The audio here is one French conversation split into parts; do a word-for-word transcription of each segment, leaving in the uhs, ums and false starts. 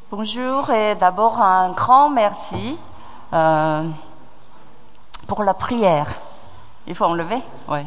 Bonjour et d'abord un grand merci euh, pour la prière. Il faut enlever? Oui.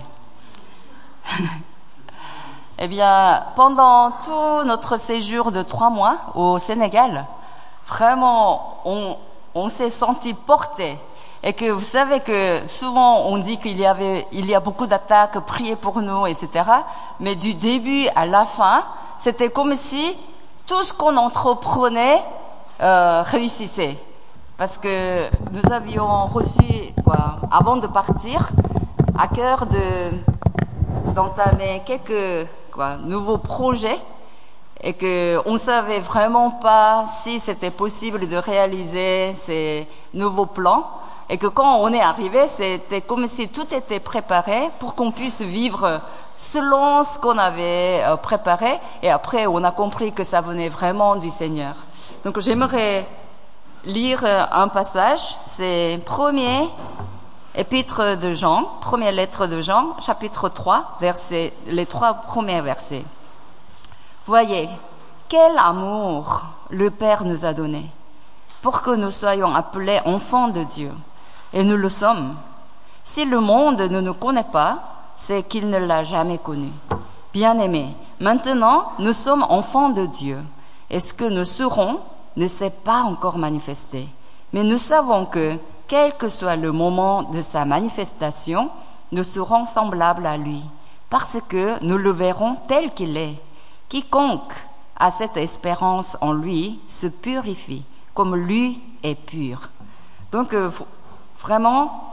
Eh bien, pendant tout notre séjour de trois mois au Sénégal, vraiment, on, on s'est senti porté. Et que vous savez que souvent on dit qu'il y avait, il y a beaucoup d'attaques, priez pour nous, et cetera. Mais du début à la fin, c'était comme si tout ce qu'on entreprenait euh, réussissait. Parce que nous avions reçu, quoi, avant de partir, à cœur de d'entamer quelques quoi, nouveaux projets et que on savait vraiment pas si c'était possible de réaliser ces nouveaux plans. Et que quand on est arrivé, c'était comme si tout était préparé pour qu'on puisse vivre selon ce qu'on avait préparé. Et après, on a compris que ça venait vraiment du Seigneur. Donc, j'aimerais lire un passage. C'est premier épître de Jean, première lettre de Jean, chapitre trois, verset, les trois premiers versets. Voyez, quel amour le Père nous a donné pour que nous soyons appelés enfants de Dieu. Et nous le sommes. Si le monde ne nous connaît pas, c'est qu'il ne l'a jamais connu. Bien-aimés, maintenant nous sommes enfants de Dieu. Et ce que nous serons ne s'est pas encore manifesté. Mais nous savons que, quel que soit le moment de sa manifestation, nous serons semblables à lui, parce que nous le verrons tel qu'il est. Quiconque a cette espérance en lui se purifie, comme lui est pur. Donc, euh, vraiment,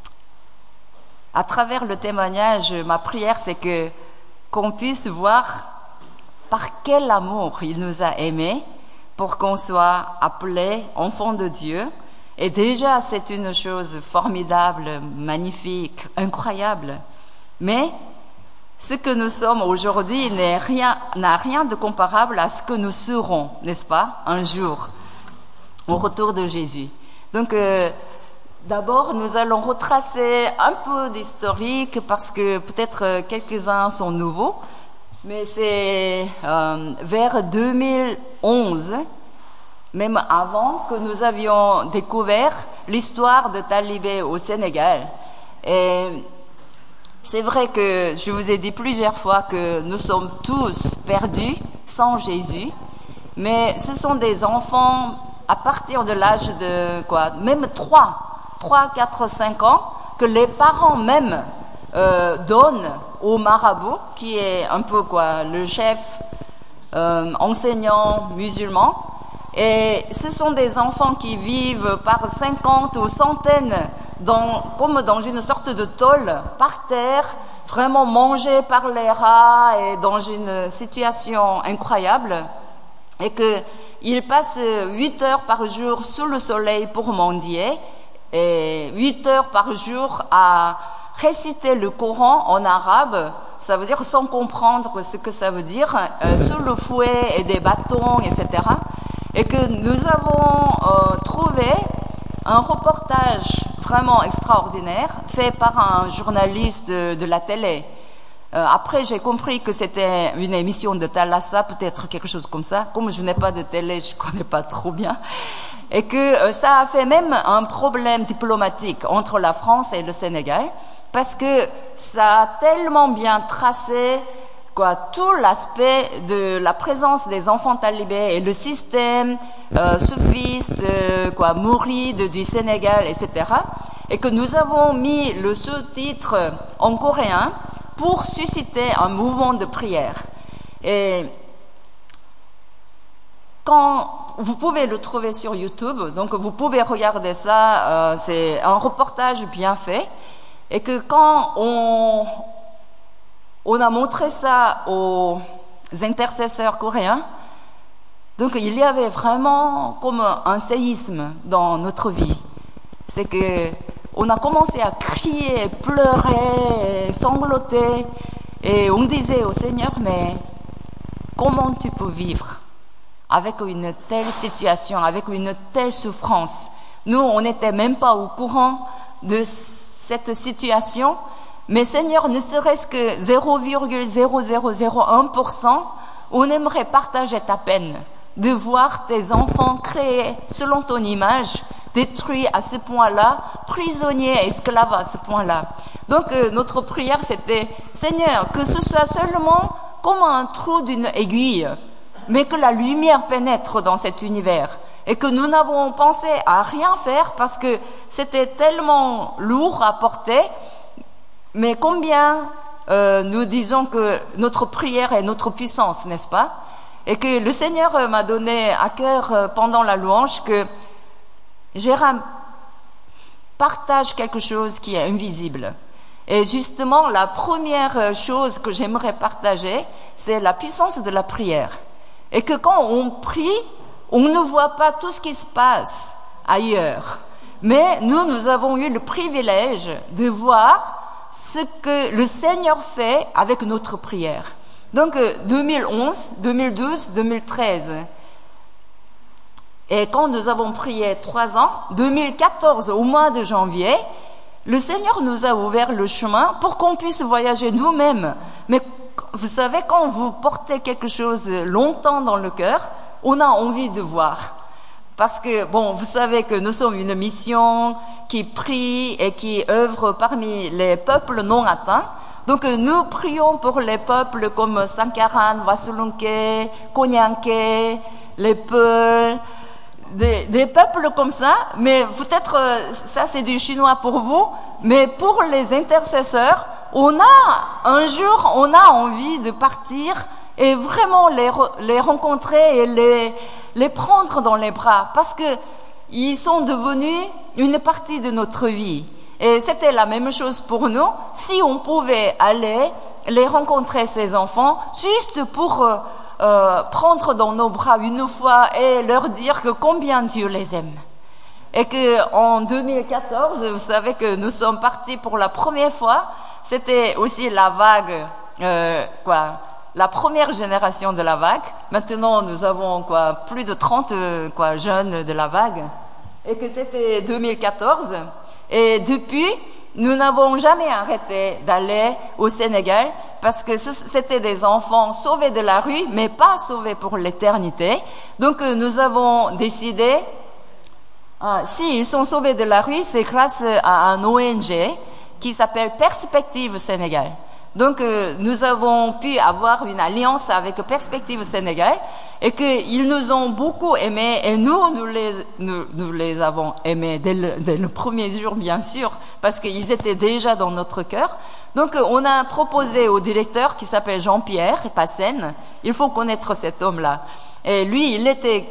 à travers le témoignage, ma prière, c'est que qu'on puisse voir par quel amour il nous a aimés pour qu'on soit appelés enfants de Dieu. Et déjà, c'est une chose formidable, magnifique, incroyable. Mais ce que nous sommes aujourd'hui n'est rien, n'a rien de comparable à ce que nous serons, n'est-ce pas, un jour, au retour de Jésus. Donc, euh, d'abord, nous allons retracer un peu d'historique parce que peut-être quelques-uns sont nouveaux, mais c'est euh, vers deux mille onze, même avant, que nous avions découvert l'histoire de Talibé au Sénégal. Et c'est vrai que je vous ai dit plusieurs fois que nous sommes tous perdus sans Jésus, mais ce sont des enfants à partir de l'âge de quoi, même trois, trois, quatre, cinq ans, que les parents même euh, donnent au marabout, qui est un peu quoi, le chef euh, enseignant musulman. Et ce sont des enfants qui vivent par cinquante ou centaines, dans, comme dans une sorte de tôle, par terre, vraiment mangés par les rats et dans une situation incroyable. Et que ils passent huit heures par jour sous le soleil pour mendier et huit heures par jour à réciter le Coran en arabe, ça veut dire sans comprendre ce que ça veut dire, euh, sous le fouet et des bâtons, et cetera. Et que nous avons euh, trouvé un reportage vraiment extraordinaire fait par un journaliste de, de la télé. Euh, après, j'ai compris que c'était une émission de Thalassa, peut-être quelque chose comme ça. Comme je n'ai pas de télé, je connais pas trop bien. Et que euh, ça a fait même un problème diplomatique entre la France et le Sénégal, parce que ça a tellement bien tracé quoi, tout l'aspect de la présence des enfants talibés et le système euh, soufiste, euh, quoi, mouride du Sénégal, et cetera. Et que nous avons mis le sous-titre en coréen pour susciter un mouvement de prière. Et quand vous pouvez le trouver sur YouTube, donc vous pouvez regarder ça, euh, c'est un reportage bien fait, et que quand on, on a montré ça aux intercesseurs coréens, donc il y avait vraiment comme un séisme dans notre vie. C'est que on a commencé à crier, pleurer, sangloter, et on disait au Seigneur, mais comment tu peux vivre avec une telle situation, avec une telle souffrance? Nous, on n'était même pas au courant de cette situation, mais Seigneur, ne serait-ce que zéro virgule zéro zéro zéro un pour cent, on aimerait partager ta peine. de voir tes enfants créés selon ton image, détruits à ce point-là, prisonniers, esclaves à ce point-là. Donc euh, notre prière c'était, Seigneur, que ce soit seulement comme un trou d'une aiguille, mais que la lumière pénètre dans cet univers. Et que nous n'avons pensé à rien faire parce que c'était tellement lourd à porter, mais combien euh, nous disons que notre prière est notre puissance, n'est-ce pas? Et que le Seigneur m'a donné à cœur euh, pendant la louange que Jérôme partage quelque chose qui est invisible. Et justement, la première chose que j'aimerais partager, c'est la puissance de la prière. Et que quand on prie, on ne voit pas tout ce qui se passe ailleurs. Mais nous, nous avons eu le privilège de voir ce que le Seigneur fait avec notre prière. Donc, deux mille onze, deux mille douze, deux mille treize. Et quand nous avons prié trois ans, deux mille quatorze, au mois de janvier, le Seigneur nous a ouvert le chemin pour qu'on puisse voyager nous-mêmes. Mais vous savez, quand vous portez quelque chose longtemps dans le cœur, on a envie de voir. Parce que, bon, vous savez que nous sommes une mission qui prie et qui œuvre parmi les peuples non atteints. Donc, nous prions pour les peuples comme Sankaran, Wasulunke, Konyanke, les Peuls, des, des peuples comme ça. Mais peut-être, ça c'est du chinois pour vous, mais pour les intercesseurs, on a, un jour, on a envie de partir et vraiment les, les rencontrer et les, les prendre dans les bras parce que ils sont devenus une partie de notre vie. Et c'était la même chose pour nous. Si on pouvait aller les rencontrer, ces enfants, juste pour euh, euh, prendre dans nos bras une fois et leur dire que combien Dieu les aime. Et que en deux mille quatorze, vous savez que nous sommes partis pour la première fois. C'était aussi la vague, euh, quoi. La première génération de la vague. Maintenant, nous avons quoi, plus de trente quoi, jeunes de la vague. Et que c'était deux mille quatorze. Et depuis, nous n'avons jamais arrêté d'aller au Sénégal parce que c'était des enfants sauvés de la rue, mais pas sauvés pour l'éternité. Donc, nous avons décidé, ah, si ils sont sauvés de la rue, c'est grâce à un O N G qui s'appelle Perspective Sénégal. Donc, euh, nous avons pu avoir une alliance avec Perspective Sénégal et qu'ils nous ont beaucoup aimés et nous, nous les, nous, nous les avons aimés dès le, dès le premier jour, bien sûr, parce qu'ils étaient déjà dans notre cœur. Donc, euh, on a proposé au directeur qui s'appelle Jean-Pierre Passen, il faut connaître cet homme-là. Et lui, il était,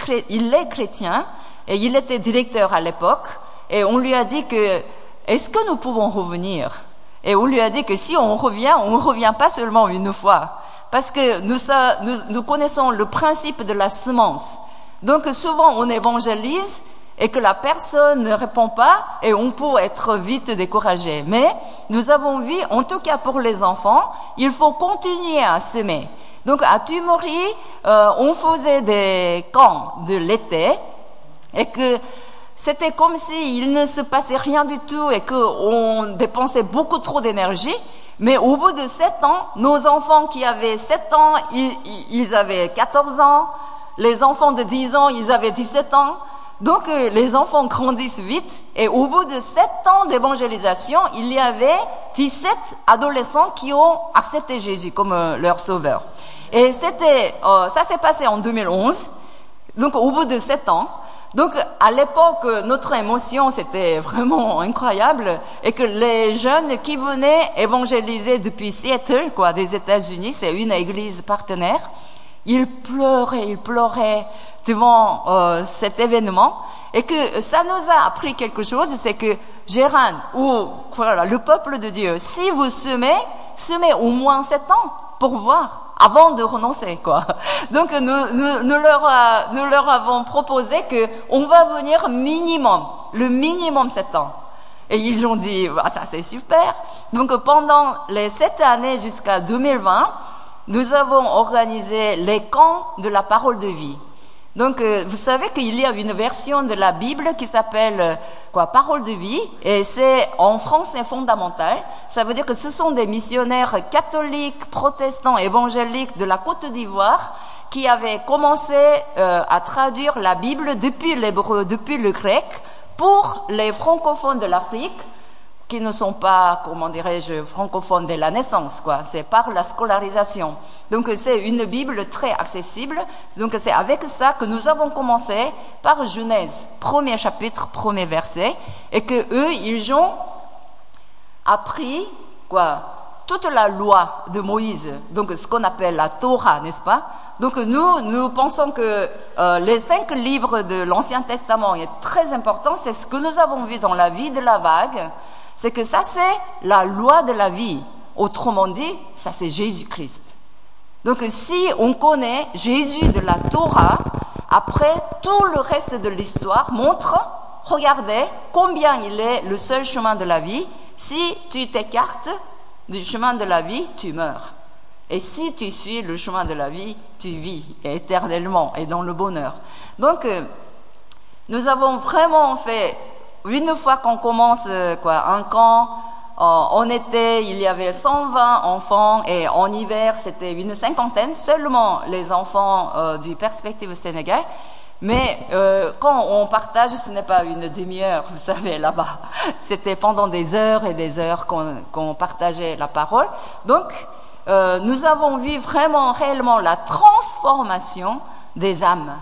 il est chrétien et il était directeur à l'époque et on lui a dit que, est-ce que nous pouvons revenir? Et on lui a dit que si on revient, on ne revient pas seulement une fois. Parce que nous, ça, nous, nous connaissons le principe de la semence. Donc souvent on évangélise et que la personne ne répond pas et on peut être vite découragé. Mais nous avons vu, en tout cas pour les enfants, il faut continuer à semer. Donc à Tumori, euh, on faisait des camps de l'été et que c'était comme s'il ne se passait rien du tout et qu'on dépensait beaucoup trop d'énergie. Mais au bout de sept ans, nos enfants qui avaient sept ans, ils, ils avaient quatorze ans. Les enfants de dix ans, ils avaient dix-sept ans. Donc euh, les enfants grandissent vite. Et au bout de sept ans d'évangélisation, il y avait dix-sept adolescents qui ont accepté Jésus comme euh, leur sauveur. Et c'était, euh, ça s'est passé en deux mille onze. Donc au bout de sept ans. Donc, à l'époque, notre émotion, c'était vraiment incroyable et que les jeunes qui venaient évangéliser depuis Seattle, quoi, des États-Unis, c'est une église partenaire, ils pleuraient, ils pleuraient devant euh, cet événement et que ça nous a appris quelque chose, c'est que Gérard ou voilà, le peuple de Dieu, si vous semez, semez au moins sept ans pour voir. Avant de renoncer, quoi. Donc, nous, nous, nous, leur, nous leur avons proposé que on va venir minimum, le minimum sept ans. Et ils ont dit, ah, ça c'est super. Donc, pendant les sept années jusqu'à deux mille vingt, nous avons organisé les camps de la parole de vie. Donc, euh, vous savez qu'il y a une version de la Bible qui s'appelle euh, quoi, Parole de vie, et c'est en français fondamental. Ça veut dire que ce sont des missionnaires catholiques, protestants, évangéliques de la Côte d'Ivoire qui avait commencé euh, à traduire la Bible depuis l'hébreu, depuis le grec, pour les francophones de l'Afrique, qui ne sont pas, comment dirais-je, francophones dès la naissance, quoi. C'est par la scolarisation. Donc, c'est une Bible très accessible. Donc, c'est avec ça que nous avons commencé par Genèse, premier chapitre, premier verset, et que eux, ils ont appris, quoi, toute la loi de Moïse. Donc, ce qu'on appelle la Torah, n'est-ce pas? Donc, nous, nous pensons que euh, les cinq livres de l'Ancien Testament est très important. C'est ce que nous avons vu dans la vie de la vague. C'est que ça, c'est la loi de la vie. Autrement dit, ça, c'est Jésus-Christ. Donc, si on connaît Jésus de la Torah, après, tout le reste de l'histoire montre, regardez, combien il est le seul chemin de la vie. Si tu t'écartes du chemin de la vie, tu meurs. Et si tu suis le chemin de la vie, tu vis éternellement et dans le bonheur. Donc, euh, nous avons vraiment fait... Une fois qu'on commence quoi, un camp, en été, il y avait cent vingt enfants et en hiver, c'était une cinquantaine, seulement les enfants euh, du Perspective Sénégal. Mais euh, quand on partage, ce n'est pas une demi-heure, vous savez, là-bas. C'était pendant des heures et des heures qu'on, qu'on partageait la parole. Donc, euh, nous avons vu vraiment, réellement la transformation des âmes.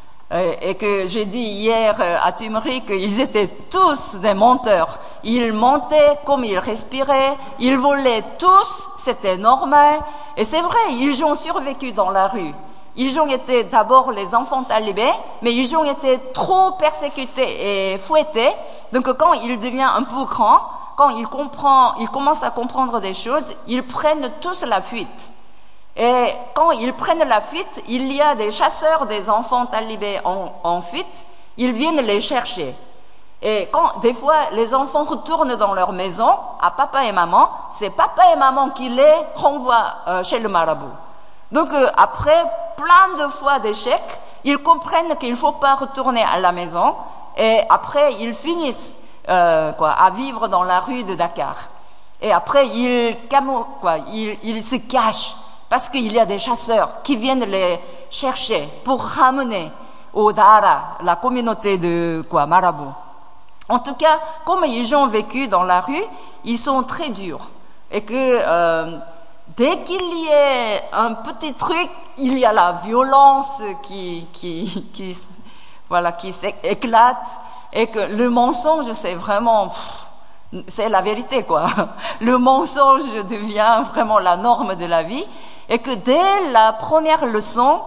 Et que j'ai dit hier à Tumeri qu'ils étaient tous des menteurs. Ils mentaient comme ils respiraient, ils volaient tous, c'était normal. Et c'est vrai, ils ont survécu dans la rue. Ils ont été d'abord les enfants talibés, mais ils ont été trop persécutés et fouettés. Donc quand il devient un peu grand, quand il comprend, il commence à comprendre des choses, ils prennent tous la fuite. Et quand ils prennent la fuite, il y a des chasseurs des enfants talibés en, en fuite, ils viennent les chercher. Et quand, des fois, les enfants retournent dans leur maison, à papa et maman, c'est papa et maman qui les renvoient euh, chez le marabout. Donc, euh, après plein de fois d'échecs, ils comprennent qu'il ne faut pas retourner à la maison, et après, ils finissent euh, quoi, à vivre dans la rue de Dakar. Et après, ils, camou, quoi, ils, ils se cachent. Parce qu'il y a des chasseurs qui viennent les chercher pour ramener au Dara, la communauté de quoi, Marabout. En tout cas, comme ils ont vécu dans la rue, ils sont très durs. Et que euh, dès qu'il y ait un petit truc, il y a la violence qui, qui, qui, voilà, qui s'éclate. Et que le mensonge, c'est vraiment... C'est la vérité, quoi. Le mensonge devient vraiment la norme de la vie. Et que dès la première leçon,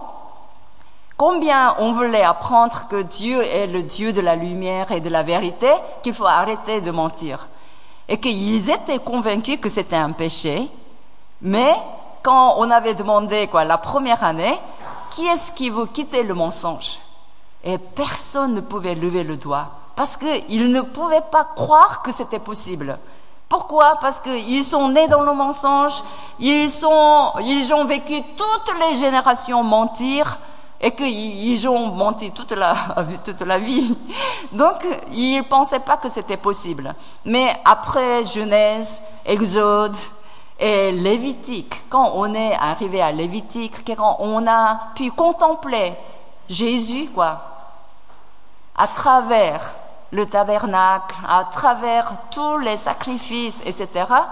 combien on voulait apprendre que Dieu est le Dieu de la lumière et de la vérité, qu'il faut arrêter de mentir. Et qu'ils étaient convaincus que c'était un péché. Mais quand on avait demandé, quoi, la première année, qui est-ce qui veut quitter le mensonge? Et personne ne pouvait lever le doigt. Parce qu'ils ne pouvaient pas croire que c'était possible. Pourquoi? Parce qu'ils sont nés dans le mensonge, ils, sont, ils ont vécu toutes les générations mentir, et qu'ils ont menti toute la, toute la vie. Donc, ils ne pensaient pas que c'était possible. Mais après Genèse, Exode et Lévitique, quand on est arrivé à Lévitique, quand on a pu contempler Jésus, quoi, à travers le tabernacle, à travers tous les sacrifices, et cetera,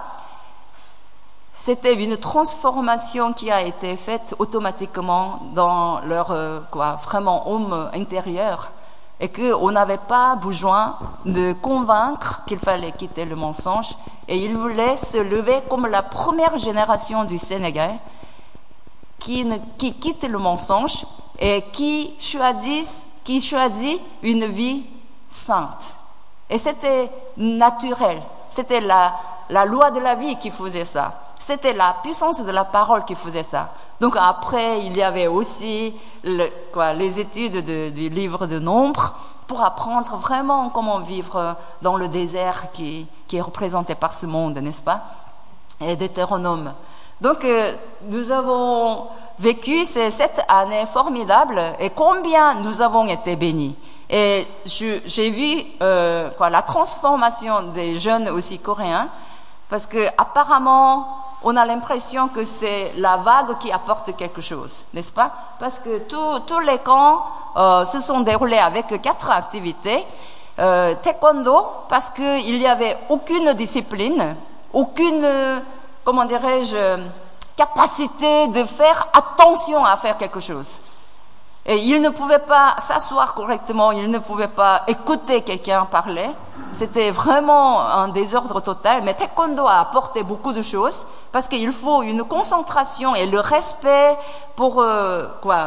c'était une transformation qui a été faite automatiquement dans leur euh, quoi, vraiment homme intérieur, et qu'on n'avait pas besoin de convaincre qu'il fallait quitter le mensonge, et ils voulaient se lever comme la première génération du Sénégal qui, ne, qui quitte le mensonge et qui choisissent, qui choisit une vie sainte. Et c'était naturel. C'était la, la loi de la vie qui faisait ça. C'était la puissance de la parole qui faisait ça. Donc après, il y avait aussi le, quoi, les études de, du livre de Nombre pour apprendre vraiment comment vivre dans le désert qui, qui est représenté par ce monde, n'est-ce pas? Et Deutéronome. Donc euh, nous avons vécu ces sept années formidables et combien nous avons été bénis. Et je, j'ai vu euh, quoi, la transformation des jeunes aussi coréens, parce que apparemment on a l'impression que c'est la vague qui apporte quelque chose, n'est-ce pas? Parce que tous tous les camps euh, se sont déroulés avec quatre activités. Euh, taekwondo, parce qu'il n'y avait aucune discipline, aucune, euh, comment dirais-je, capacité de faire attention à faire quelque chose. Et il ne pouvait pas s'asseoir correctement, il ne pouvait pas écouter quelqu'un parler. C'était vraiment un désordre total. Mais taekwondo a apporté beaucoup de choses parce qu'il faut une concentration et le respect pour euh, quoi,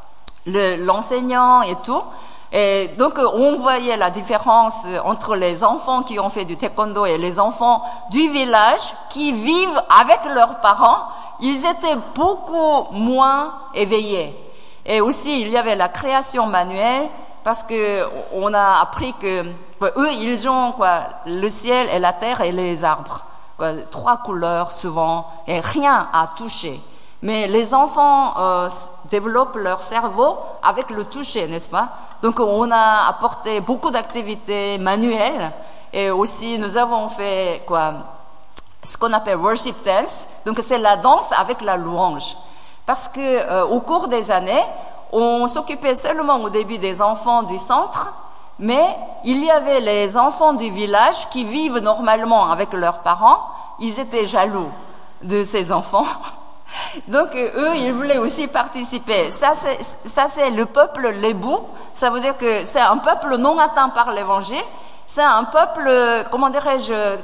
le, l'enseignant et tout. Et donc on voyait la différence entre les enfants qui ont fait du taekwondo et les enfants du village qui vivent avec leurs parents. Ils étaient beaucoup moins éveillés. Et aussi, il y avait la création manuelle, parce que on a appris que bah, eux, ils ont quoi, le ciel et la terre et les arbres, quoi, trois couleurs souvent, et rien à toucher. Mais les enfants euh, développent leur cerveau avec le toucher, n'est-ce pas? Donc, on a apporté beaucoup d'activités manuelles, et aussi nous avons fait quoi, ce qu'on appelle worship dance. Donc, c'est la danse avec la louange. Parce que euh, au cours des années, on s'occupait seulement au début des enfants du centre, mais il y avait les enfants du village qui vivent normalement avec leurs parents. Ils étaient jaloux de ces enfants. Donc euh, eux, ils voulaient aussi participer. Ça, c'est, ça, c'est le peuple lébou. Ça veut dire que c'est un peuple non atteint par l'évangile. C'est un peuple, comment dirais-je,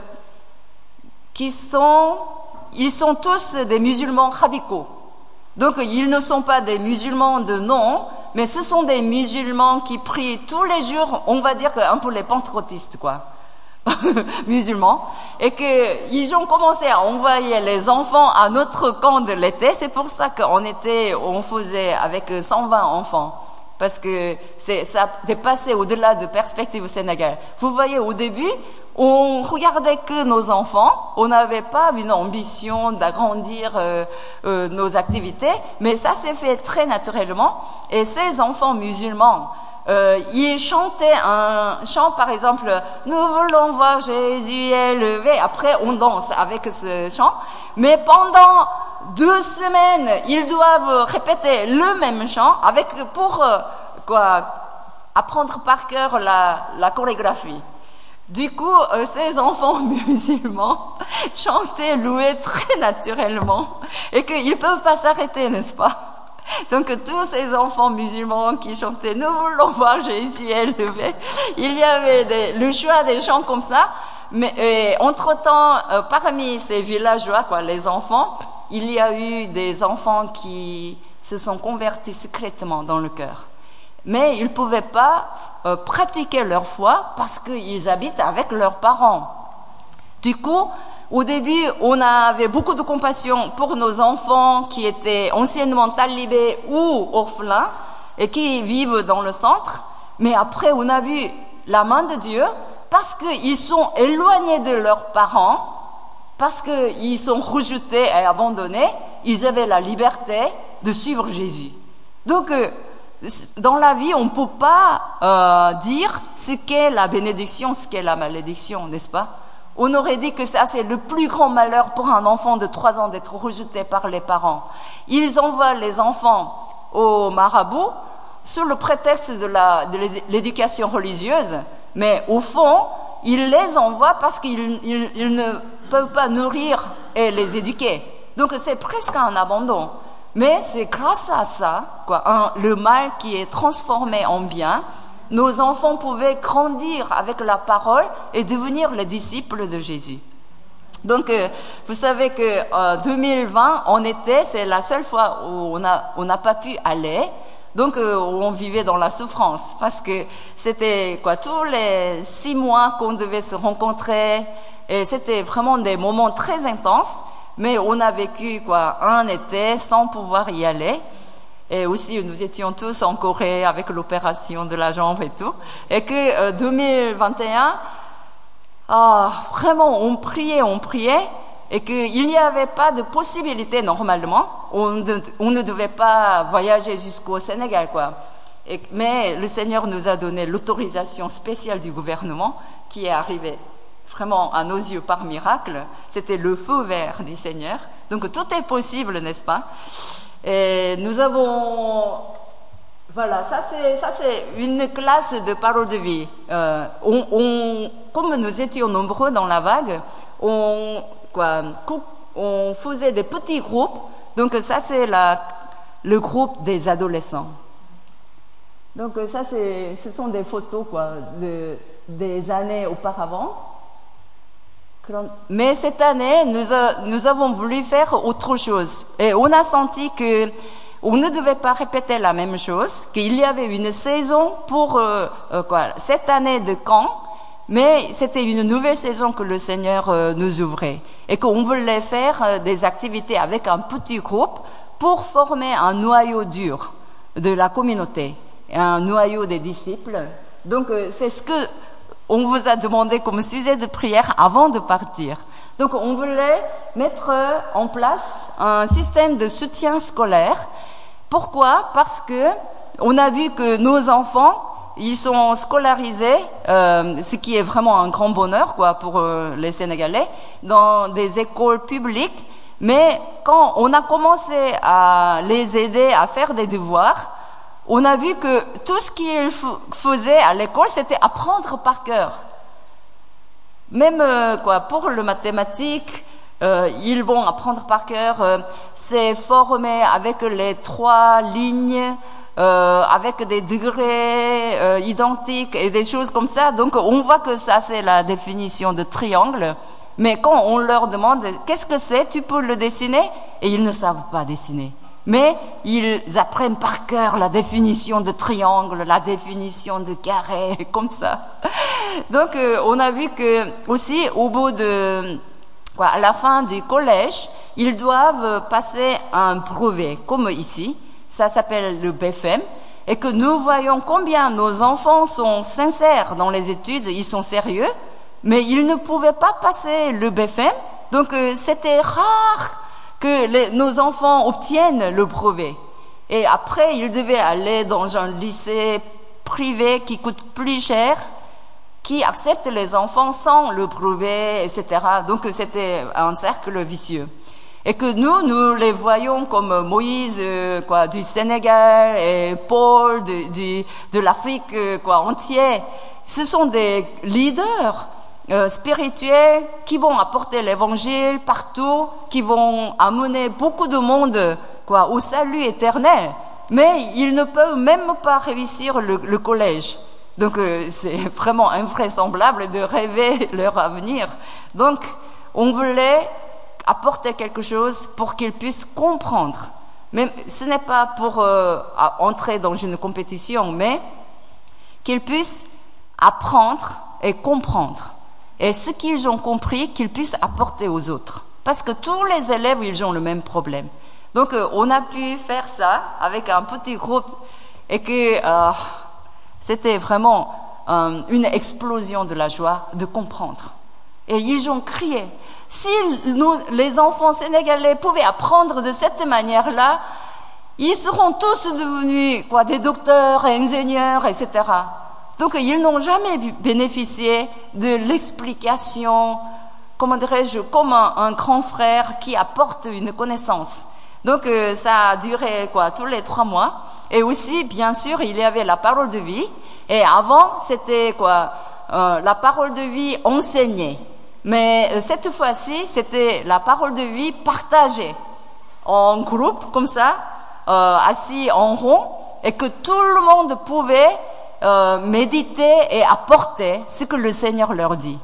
qui sont, ils sont tous des musulmans radicaux. Donc, ils ne sont pas des musulmans de nom, mais ce sont des musulmans qui prient tous les jours, on va dire un peu les pentecôtistes, quoi, musulmans, et que ils ont commencé à envoyer les enfants à notre camp de l'été. C'est pour ça qu'on était, on faisait avec cent vingt enfants, parce que c'est, ça dépassait au-delà de perspectives au Sénégal. Vous voyez, au début, on regardait que nos enfants, on n'avait pas une ambition d'agrandir euh, euh, nos activités, mais ça s'est fait très naturellement. Et ces enfants musulmans, euh, ils chantaient un chant, par exemple, « Nous voulons voir Jésus élevé ». Après, on danse avec ce chant. Mais pendant deux semaines, ils doivent répéter le même chant avec pour euh, quoi, apprendre par cœur la, la chorégraphie. Du coup, euh, ces enfants musulmans chantaient, louaient très naturellement et qu'ils ne peuvent pas s'arrêter, n'est-ce pas? Donc, tous ces enfants musulmans qui chantaient « Nous voulons voir Jésus élevé », il y avait des, le choix des chants comme ça. Mais entre-temps, euh, parmi ces villageois, quoi, les enfants, il y a eu des enfants qui se sont convertis secrètement dans le cœur. Mais ils ne pouvaient pas euh, pratiquer leur foi parce qu'ils habitent avec leurs parents. Du coup, au début, on avait beaucoup de compassion pour nos enfants qui étaient anciennement talibés ou orphelins et qui vivent dans le centre. Mais après, on a vu la main de Dieu parce qu'ils sont éloignés de leurs parents, parce qu'ils sont rejetés et abandonnés. Ils avaient la liberté de suivre Jésus. Donc, euh, dans la vie, on ne peut pas euh, dire ce qu'est la bénédiction, ce qu'est la malédiction, n'est-ce pas? On aurait dit que ça, c'est le plus grand malheur pour un enfant de trois ans d'être rejeté par les parents. Ils envoient les enfants au marabout sous le prétexte de, la, de l'éducation religieuse, mais au fond, ils les envoient parce qu'ils ils, ils ne peuvent pas nourrir et les éduquer. Donc, c'est presque un abandon. Mais c'est grâce à ça, quoi, un, le mal qui est transformé en bien, nos enfants pouvaient grandir avec la parole et devenir les disciples de Jésus. Donc, euh, vous savez que en deux mille vingt, en été, c'est la seule fois où on a, on n'a pas pu aller. Donc, euh, on vivait dans la souffrance parce que c'était quoi, tous les six mois qu'on devait se rencontrer et c'était vraiment des moments très intenses. Mais on a vécu quoi un été sans pouvoir y aller. Et aussi, nous étions tous en Corée avec l'opération de la jambe et tout. Et que euh, deux mille vingt et un, ah, vraiment, on priait, on priait, et qu'il n'y avait pas de possibilité normalement. On ne, on ne devait pas voyager jusqu'au Sénégal, quoi. Et, mais le Seigneur nous a donné l'autorisation spéciale du gouvernement qui est arrivée vraiment à nos yeux par miracle, c'était le feu vert du Seigneur. Donc tout est possible, n'est-ce pas? Et nous avons, voilà, ça c'est ça c'est une classe de parole de vie. Euh, on, on, comme nous étions nombreux dans la vague, on quoi, on faisait des petits groupes. Donc ça c'est la le groupe des adolescents. Donc ça c'est ce sont des photos quoi de des années auparavant. Mais cette année, nous, a, nous avons voulu faire autre chose. Et on a senti que on ne devait pas répéter la même chose, qu'il y avait une saison pour euh, euh, quoi, cette année de camp, mais c'était une nouvelle saison que le Seigneur euh, nous ouvrait. Et qu'on voulait faire euh, des activités avec un petit groupe pour former un noyau dur de la communauté, un noyau des disciples. Donc euh, c'est ce que on vous a demandé comme sujet de prière avant de partir. Donc, on voulait mettre en place un système de soutien scolaire. Pourquoi? Parce que on a vu que nos enfants, ils sont scolarisés, euh, ce qui est vraiment un grand bonheur, quoi, pour euh, les Sénégalais, dans des écoles publiques. Mais quand on a commencé à les aider à faire des devoirs, on a vu que tout ce qu'ils faisaient à l'école, c'était apprendre par cœur. Même euh, quoi, pour le mathématique, euh, ils vont apprendre par cœur. Euh, c'est formé avec les trois lignes, euh, avec des degrés euh, identiques et des choses comme ça. Donc, on voit que ça, c'est la définition de triangle. Mais quand on leur demande qu'est-ce que c'est, tu peux le dessiner, et ils ne savent pas dessiner. Mais ils apprennent par cœur la définition de triangle, la définition de carré, comme ça. Donc, euh, on a vu que aussi, au bout de, quoi, à la fin du collège, ils doivent passer un brevet, comme ici. Ça s'appelle le B F M. Et que nous voyons combien nos enfants sont sincères dans les études, ils sont sérieux, mais ils ne pouvaient pas passer le B F M. Donc, euh, c'était rare que les, nos enfants obtiennent le brevet. Et après, ils devaient aller dans un lycée privé qui coûte plus cher, qui accepte les enfants sans le brevet, et cetera. Donc, c'était un cercle vicieux. Et que nous, nous les voyons comme Moïse, euh, quoi, du Sénégal, et Paul, de, de, de l'Afrique, euh, quoi, entière. Ce sont des leaders Euh, spirituels qui vont apporter l'évangile partout, qui vont amener beaucoup de monde quoi au salut éternel, mais ils ne peuvent même pas réussir le, le collège. Donc euh, c'est vraiment invraisemblable de rêver leur avenir. Donc on voulait apporter quelque chose pour qu'ils puissent comprendre. Mais ce n'est pas pour euh, entrer dans une compétition, mais qu'ils puissent apprendre et comprendre. Et ce qu'ils ont compris, qu'ils puissent apporter aux autres. Parce que tous les élèves, ils ont le même problème. Donc, euh, on a pu faire ça avec un petit groupe et que euh, c'était vraiment euh, une explosion de la joie de comprendre. Et ils ont crié. Si nous, les enfants sénégalais pouvaient apprendre de cette manière-là, ils seront tous devenus quoi, des docteurs, ingénieurs, et cetera. Donc, ils n'ont jamais bénéficié de l'explication, comment dirais-je, comme un, un grand frère qui apporte une connaissance. Donc, euh, ça a duré, quoi, tous les trois mois. Et aussi, bien sûr, il y avait la parole de vie. Et avant, c'était, quoi, euh, la parole de vie enseignée. Mais euh, cette fois-ci, c'était la parole de vie partagée. En groupe, comme ça, euh, assis en rond, et que tout le monde pouvait Euh, méditer et apporter ce que le Seigneur leur dit.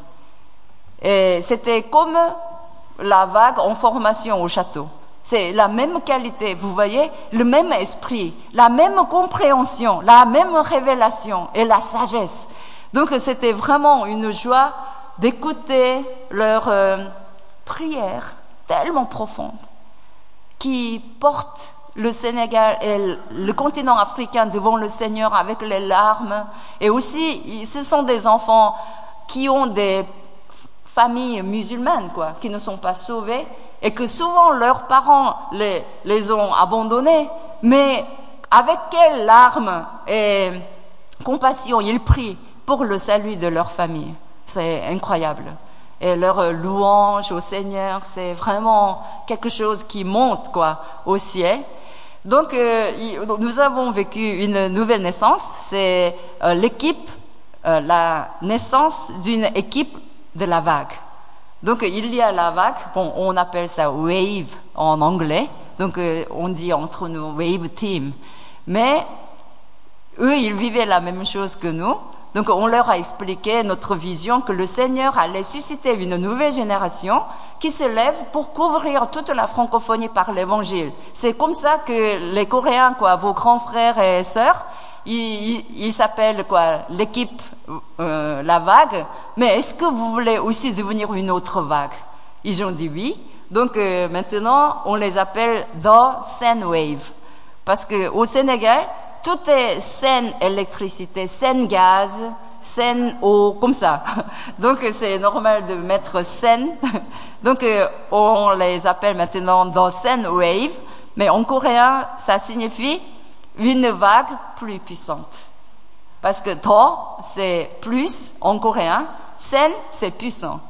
Et c'était comme la vague en formation au château. C'est la même qualité, vous voyez, le même esprit, la même compréhension, la même révélation et la sagesse. Donc c'était vraiment une joie d'écouter leurs euh, prières tellement profondes qui portent le Sénégal et le continent africain devant le Seigneur avec les larmes. Et aussi, ce sont des enfants qui ont des familles musulmanes, quoi, qui ne sont pas sauvés et que souvent leurs parents les, les ont abandonnés. Mais avec quelles larmes et compassion ils prient pour le salut de leur famille. C'est incroyable. et leur louange au Seigneur, c'est vraiment quelque chose qui monte quoi au ciel. Donc euh, nous avons vécu une nouvelle naissance, c'est euh, l'équipe, euh, la naissance d'une équipe de la vague. Donc il y a la vague, bon on appelle ça wave en anglais, donc euh, on dit entre nous wave team, mais eux ils vivaient la même chose que nous. Donc on leur a expliqué notre vision que le Seigneur allait susciter une nouvelle génération qui se lève pour couvrir toute la francophonie par l'évangile. C'est comme ça que les Coréens, quoi, vos grands frères et sœurs, ils, ils, ils s'appellent quoi, l'équipe euh, la vague. Mais est-ce que vous voulez aussi devenir une autre vague? Ils ont dit oui. Donc euh, maintenant on les appelle The Sen Wave, parce que au Sénégal tout est Sen électricité, Sen gaz, Sen eau, comme ça. Donc c'est normal de mettre Sen. Donc on les appelle maintenant The Sen Wave, mais en coréen ça signifie une vague plus puissante. Parce que 더 c'est plus en coréen, Sen c'est puissant.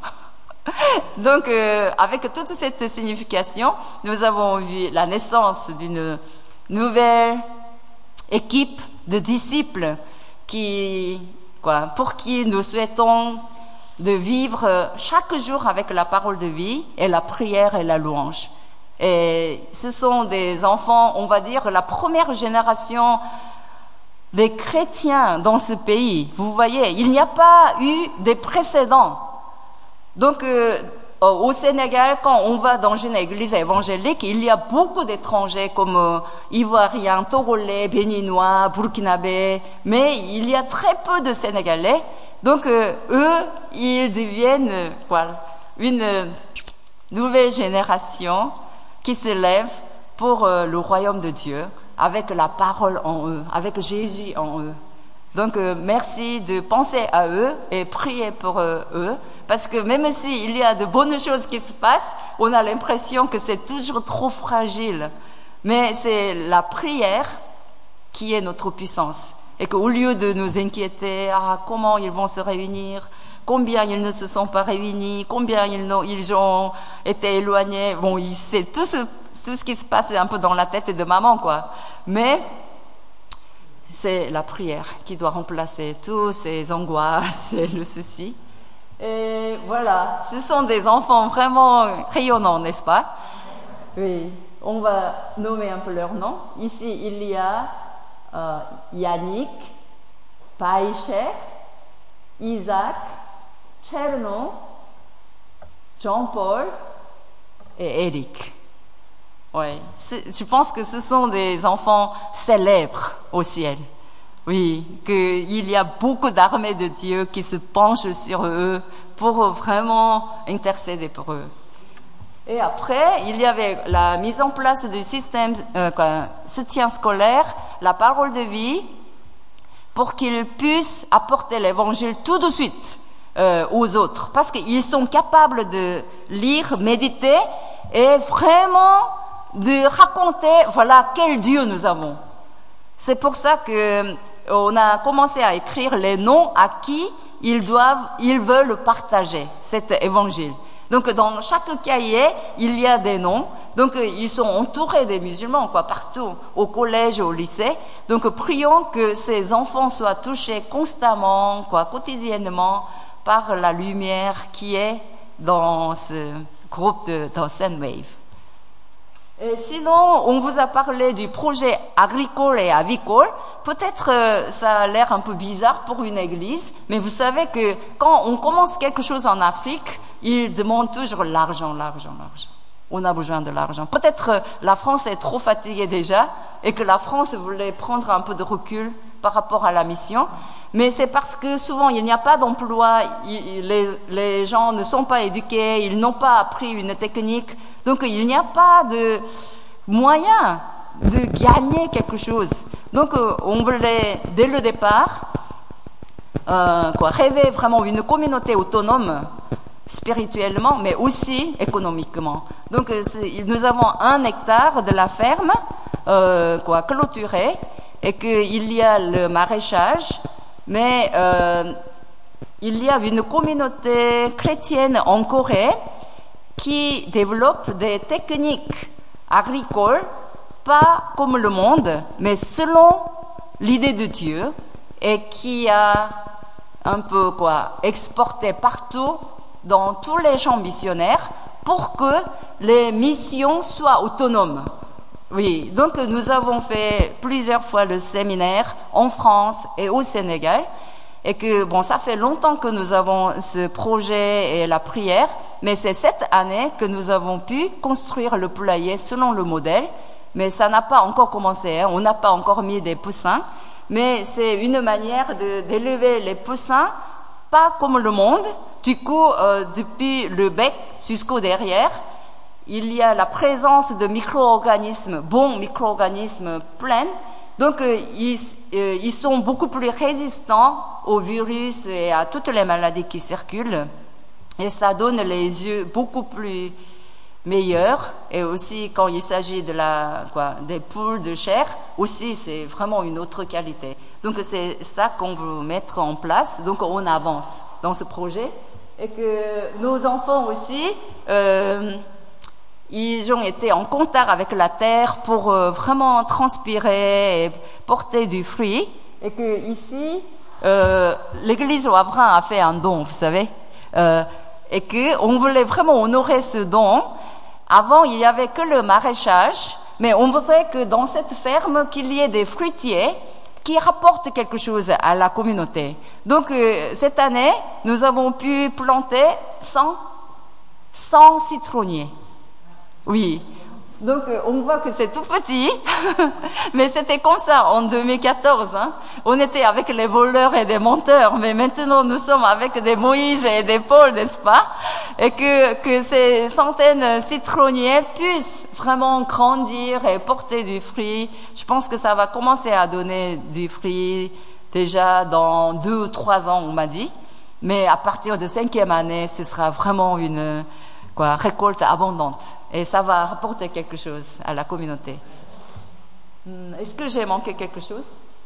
Donc euh, avec toute cette signification, nous avons vu la naissance d'une nouvelle équipe de disciples qui, quoi, pour qui nous souhaitons de vivre chaque jour avec la parole de vie et la prière et la louange. Et ce sont des enfants, on va dire, la première génération des chrétiens dans ce pays. Vous voyez, il n'y a pas eu des précédents. Donc, euh, au Sénégal, quand on va dans une église évangélique, il y a beaucoup d'étrangers comme euh, Ivoiriens, Togolais, Béninois, Burkinabés, mais il y a très peu de Sénégalais. Donc euh, eux, ils deviennent euh, quoi, une euh, nouvelle génération qui se lève pour euh, le royaume de Dieu, avec la parole en eux, avec Jésus en eux. Donc euh, merci de penser à eux et prier pour euh, eux. Parce que même s'il y a de bonnes choses qui se passent, on a l'impression que c'est toujours trop fragile. Mais c'est la prière qui est notre puissance. Et qu'au lieu de nous inquiéter, ah, comment ils vont se réunir, combien ils ne se sont pas réunis, combien ils ont, ils ont été éloignés, bon, c'est tout ce, tout ce qui se passe un peu dans la tête de maman, quoi. Mais c'est la prière qui doit remplacer tous ces angoisses et le souci. Et voilà, ce sont des enfants vraiment rayonnants, n'est-ce pas? Oui, on va nommer un peu leurs noms. Ici, il y a euh, Yannick, Païché, Isaac, Cherno, Jean-Paul et Eric. Oui, je pense que ce sont des enfants célèbres au ciel. Oui, qu'il y a beaucoup d'armées de Dieu qui se penchent sur eux pour vraiment intercéder pour eux. Et après, il y avait la mise en place du système euh, quoi, soutien scolaire, la parole de vie, pour qu'ils puissent apporter l'évangile tout de suite euh, aux autres. Parce qu'ils sont capables de lire, méditer et vraiment de raconter, voilà, quel Dieu nous avons. C'est pour ça que on a commencé à écrire les noms à qui ils doivent, ils veulent partager cet évangile. Donc, dans chaque cahier, il y a des noms. Donc, ils sont entourés des musulmans, quoi, partout, au collège, au lycée. Donc, prions que ces enfants soient touchés constamment, quoi, quotidiennement, par la lumière qui est dans ce groupe de, dans Sen Wave. Et sinon, on vous a parlé du projet agricole et avicole. Peut-être euh, ça a l'air un peu bizarre pour une église, mais vous savez que quand on commence quelque chose en Afrique, ils demandent toujours l'argent, l'argent, l'argent. On a besoin de l'argent. Peut-être euh, la France est trop fatiguée déjà et que la France voulait prendre un peu de recul par rapport à la mission. Mais c'est parce que souvent il n'y a pas d'emploi, il, les, les gens ne sont pas éduqués, ils n'ont pas appris une technique. Donc il n'y a pas de moyen de gagner quelque chose. Donc euh, on voulait dès le départ euh, quoi, rêver vraiment une communauté autonome spirituellement, mais aussi économiquement. Donc euh, nous avons un hectare de la ferme euh, quoi, clôturé et qu'il y a le maraîchage, mais euh, il y a une communauté chrétienne en Corée qui développe des techniques agricoles, pas comme le monde, mais selon l'idée de Dieu, et qui a un peu quoi exporté partout dans tous les champs missionnaires pour que les missions soient autonomes. Oui, donc nous avons fait plusieurs fois le séminaire en France et au Sénégal, et que bon, ça fait longtemps que nous avons ce projet et la prière, mais c'est cette année que nous avons pu construire le poulailler selon le modèle, mais ça n'a pas encore commencé, hein, on n'a pas encore mis des poussins, mais c'est une manière de, d'élever les poussins, pas comme le monde. Du coup, euh, depuis le bec jusqu'au derrière, il y a la présence de micro-organismes, bons micro-organismes pleins. Donc, euh, ils, euh, ils sont beaucoup plus résistants aux virus et à toutes les maladies qui circulent. Et ça donne les yeux beaucoup plus meilleurs. Et aussi, quand il s'agit de la, quoi, des poules de chair, aussi, c'est vraiment une autre qualité. Donc, c'est ça qu'on veut mettre en place. Donc, on avance dans ce projet. Et que nos enfants aussi, euh, ils ont été en contact avec la terre pour euh, vraiment transpirer et porter du fruit. Et que ici, euh, l'église au Havrin a fait un don, vous savez. Euh, et que on voulait vraiment honorer ce don. Avant, il n'y avait que le maraîchage, mais on voudrait que dans cette ferme, qu'il y ait des fruitiers qui rapportent quelque chose à la communauté. Donc, euh, cette année, nous avons pu planter cent, cent citronniers. Oui. Donc, euh, on voit que c'est tout petit, mais c'était comme ça en deux mille quatorze. Hein. On était avec les voleurs et des menteurs, mais maintenant nous sommes avec des Moïse et des Paul, n'est-ce pas? Et que, que ces centaines de citronniers puissent vraiment grandir et porter du fruit. Je pense que ça va commencer à donner du fruit déjà dans deux ou trois ans, on m'a dit. Mais à partir de cinquième année, ce sera vraiment une quoi, récolte abondante. Et ça va rapporter quelque chose à la communauté. Est-ce que j'ai manqué quelque chose?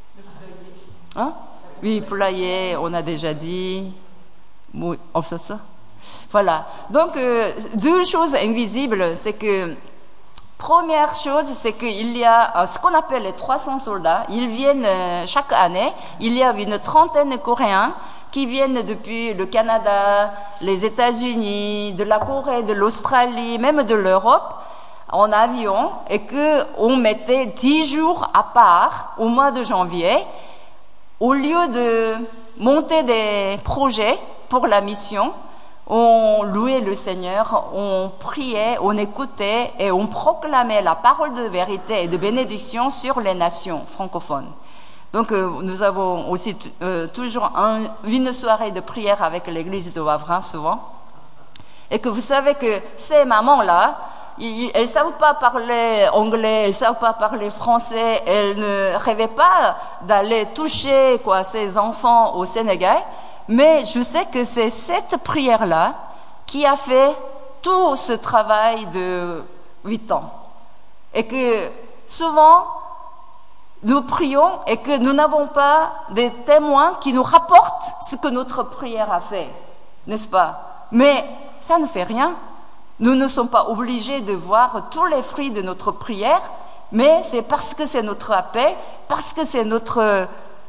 Hein? Oui, poulailler, on a déjà dit. Oui, oh, ça, ça. Voilà. Donc, euh, deux choses invisibles, c'est que, première chose, c'est qu'il y a euh, ce qu'on appelle les trois cents soldats. Ils viennent euh, chaque année. Il y a une trentaine de Coréens qui viennent depuis le Canada, les États-Unis, de la Corée, de l'Australie, même de l'Europe, en avion, et que on mettait dix jours à part au mois de janvier, au lieu de monter des projets pour la mission, on louait le Seigneur, on priait, on écoutait et on proclamait la parole de vérité et de bénédiction sur les nations francophones. Donc, euh, nous avons aussi t- euh, toujours un, une soirée de prière avec l'église de Havrin, souvent. Et que vous savez que ces mamans-là, ils, elles ne savent pas parler anglais, elles ne savent pas parler français, elles ne rêvaient pas d'aller toucher quoi, ces enfants au Sénégal. Mais je sais que c'est cette prière-là qui a fait tout ce travail de huit ans. Et que souvent, nous prions et que nous n'avons pas des témoins qui nous rapportent ce que notre prière a fait, n'est-ce pas? Mais ça ne fait rien. Nous ne sommes pas obligés de voir tous les fruits de notre prière, mais c'est parce que c'est notre appel, parce que c'est notre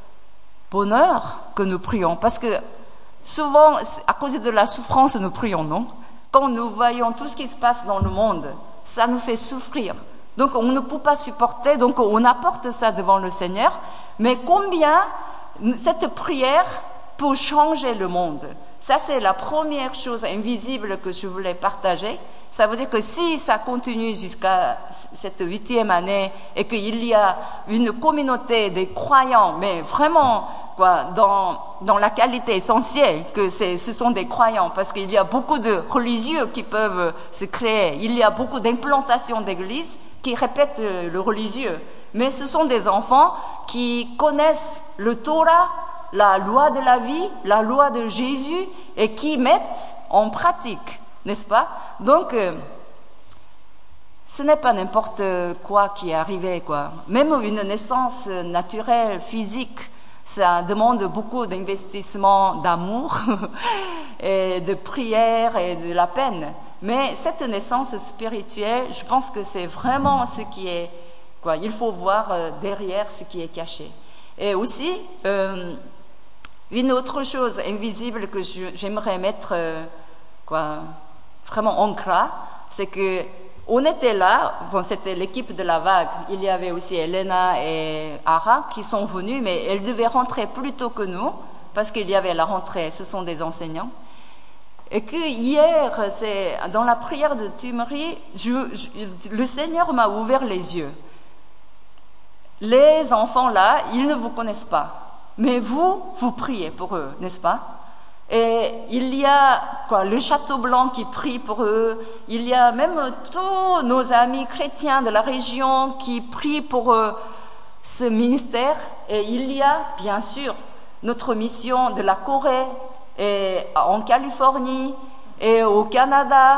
bonheur que nous prions. Parce que souvent, à cause de la souffrance, nous prions, non? Quand nous voyons tout ce qui se passe dans le monde, ça nous fait souffrir. Donc, on ne peut pas supporter, donc on apporte ça devant le Seigneur. Mais combien cette prière peut changer le monde? Ça, c'est la première chose invisible que je voulais partager. Ça veut dire que si ça continue jusqu'à cette huitième année et qu'il y a une communauté des croyants, mais vraiment quoi, dans, dans la qualité essentielle, que c'est, ce sont des croyants, parce qu'il y a beaucoup de religieux qui peuvent se créer. Il y a beaucoup d'implantations d'églises qui répètent le religieux. Mais ce sont des enfants qui connaissent le Torah, la loi de la vie, la loi de Jésus, et qui mettent en pratique, n'est-ce pas? Donc, euh, ce n'est pas n'importe quoi qui est arrivé, quoi. Même une naissance naturelle, physique, Ça demande beaucoup d'investissement d'amour et de prière et de la peine. Mais cette naissance spirituelle, je pense que c'est vraiment ce qui est, quoi, il faut voir derrière ce qui est caché. Et aussi, euh, une autre chose invisible que je, j'aimerais mettre, euh, quoi, vraiment en gras, c'est que on était là, bon, c'était l'équipe de la vague, il y avait aussi Elena et Ara qui sont venues, mais elles devaient rentrer plus tôt que nous, parce qu'il y avait la rentrée, ce sont des enseignants. Et que hier, c'est, dans la prière de Tumerie, je, je, le Seigneur m'a ouvert les yeux. Les enfants là, ils ne vous connaissent pas, mais vous, vous priez pour eux, n'est-ce pas? Et il y a quoi, le Château Blanc qui prie pour eux, il y a même tous nos amis chrétiens de la région qui prient pour eux, ce ministère. Et il y a bien sûr notre mission de la Corée et en Californie et au Canada.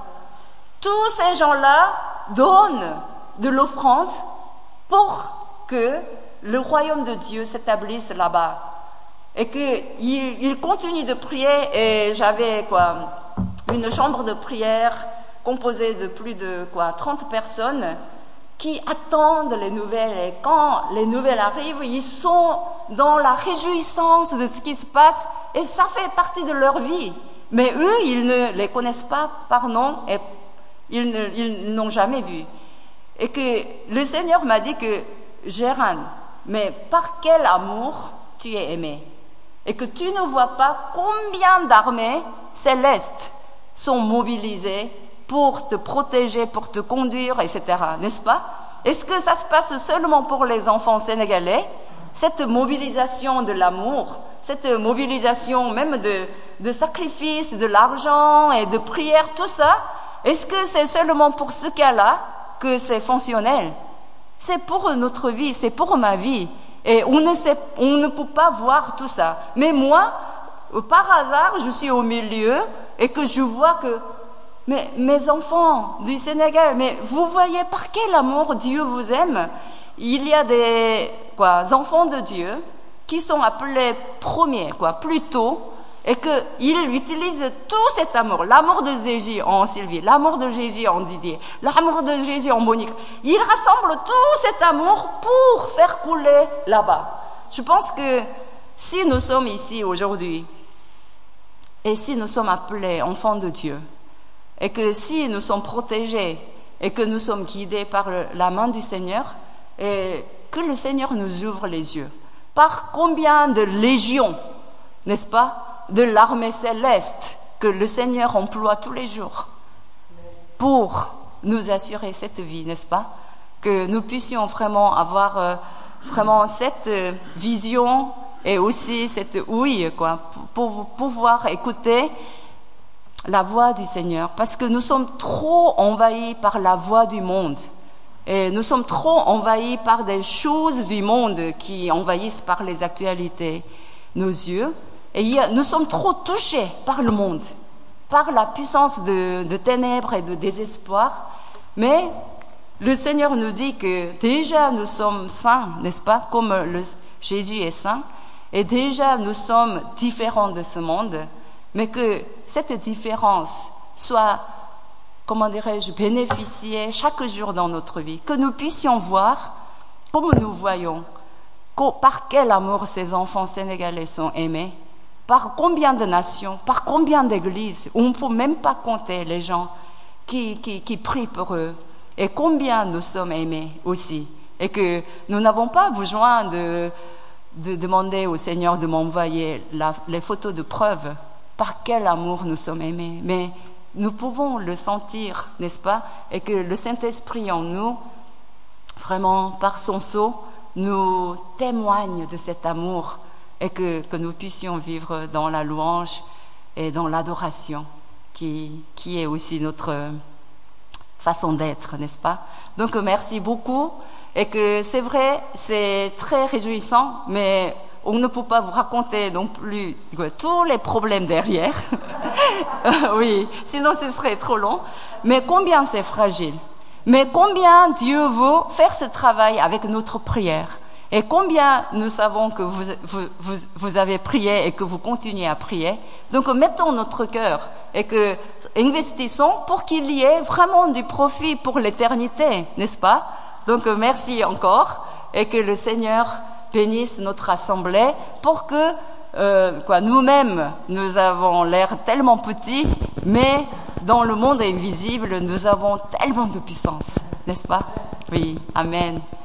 Tous ces gens-là donnent de l'offrande pour que le royaume de Dieu s'établisse là-bas. Et qu'il il continue de prier, et j'avais quoi, une chambre de prière composée de plus de quoi, trente personnes qui attendent les nouvelles. Et quand les nouvelles arrivent, ils sont dans la réjouissance de ce qui se passe, et ça fait partie de leur vie. Mais eux, ils ne les connaissent pas par nom, et ils, ne, ils n'ont jamais vu. Et que le Seigneur m'a dit que, Gérane, mais par quel amour tu es aimé? Et que tu ne vois pas combien d'armées célestes sont mobilisées pour te protéger, pour te conduire, et cetera. N'est-ce pas? Est-ce que ça se passe seulement pour les enfants sénégalais? Cette mobilisation de l'amour, cette mobilisation même de, de sacrifice, de l'argent et de prière, tout ça, est-ce que c'est seulement pour ce cas-là que c'est fonctionnel? C'est pour notre vie, c'est pour ma vie. Et on ne sait, on ne peut pas voir tout ça. Mais moi, par hasard, je suis au milieu et que je vois que mais, mes enfants du Sénégal, mais vous voyez par quel amour Dieu vous aime. Il y a des quoi, enfants de Dieu qui sont appelés premiers, quoi, plus tôt, et qu'ils utilisent tout cet amour, l'amour de Jésus en Sylvie, l'amour de Jésus en Didier, l'amour de Jésus en Monique. Ils rassemblent tout cet amour pour faire couler là-bas. Je pense que si nous sommes ici aujourd'hui, et si nous sommes appelés enfants de Dieu, et que si nous sommes protégés, et que nous sommes guidés par la main du Seigneur, et que le Seigneur nous ouvre les yeux. Par combien de légions, n'est-ce pas, de l'armée céleste que le Seigneur emploie tous les jours pour nous assurer cette vie, n'est-ce pas? Que nous puissions vraiment avoir euh, vraiment cette euh, vision et aussi cette ouïe, quoi, pour pouvoir écouter la voix du Seigneur, parce que nous sommes trop envahis par la voix du monde. Et nous sommes trop envahis par des choses du monde qui envahissent par les actualités nos yeux. Et nous sommes trop touchés par le monde, par la puissance de, de ténèbres et de désespoir. Mais le Seigneur nous dit que déjà nous sommes saints, n'est-ce pas, comme le, Jésus est saint. Et déjà nous sommes différents de ce monde, mais que cette différence soit, comment dirais-je, bénéficiée chaque jour dans notre vie. Que nous puissions voir, comme nous voyons, par quel amour ces enfants sénégalais sont aimés. Par combien de nations, par combien d'églises, on ne peut même pas compter les gens qui, qui, qui prient pour eux, et combien nous sommes aimés aussi, et que nous n'avons pas besoin de, de demander au Seigneur de m'envoyer la, les photos de preuve par quel amour nous sommes aimés, mais nous pouvons le sentir, n'est-ce pas, et que le Saint-Esprit en nous, vraiment par son sceau, nous témoigne de cet amour, et que, que nous puissions vivre dans la louange et dans l'adoration qui, qui est aussi notre façon d'être, n'est-ce pas? Donc merci beaucoup, et que c'est vrai, c'est très réjouissant, mais on ne peut pas vous raconter non plus quoi, tous les problèmes derrière. Oui, sinon ce serait trop long. Mais combien c'est fragile, mais combien Dieu veut faire ce travail avec notre prière. Et combien nous savons que vous, vous, vous, vous avez prié et que vous continuez à prier. Donc mettons notre cœur et que investissons pour qu'il y ait vraiment du profit pour l'éternité, n'est-ce pas? Donc merci encore et que le Seigneur bénisse notre assemblée pour que euh, quoi, nous-mêmes, nous avons l'air tellement petits, mais dans le monde invisible, nous avons tellement de puissance, n'est-ce pas? Oui, amen.